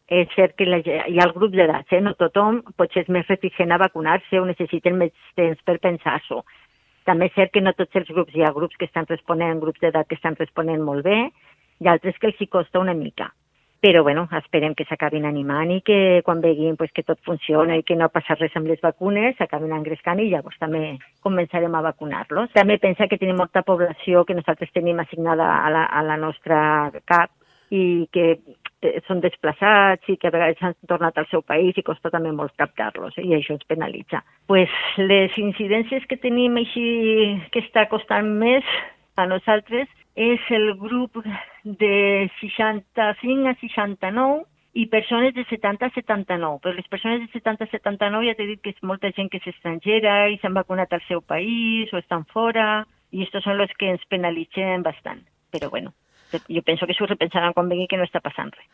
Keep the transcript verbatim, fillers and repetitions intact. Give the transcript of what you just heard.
és cert que la, hi ha el grup d'edats, eh? No tothom potser és més reticent a vacunar-se o necessiten més temps per pensar-s'ho. També és cert que no tots els grups, hi ha grups que estan responent, grups d'edat que estan responent molt bé, i altres que els hi costa una mica. Però, bueno, esperem que s'acabin animant i que quan veguin pues, que tot funciona i que no passa res amb les vacunes, s'acabin engrescant i llavors també començarem a vacunar-los. També pensa que tenim molta població que nosaltres tenim assignada a la, a la nostra C A P i que són desplaçats i que a vegades han tornat al seu país i costa també molt captar-los, eh? I això ens penalitza. Pues les incidències que tenim així que està costant més a nosaltres és el grup de seixanta-cinc a seixanta-nou i persones de setanta a setanta-nou. Però les persones de setanta a setanta-nou ja t'he dit que és molta gent que és estrangera i s'han vacunat al seu país o estan fora, i estos són els que ens penalitzen bastant. Però bueno, jo penso que s'ho repensaran quan vegui que no està passant res.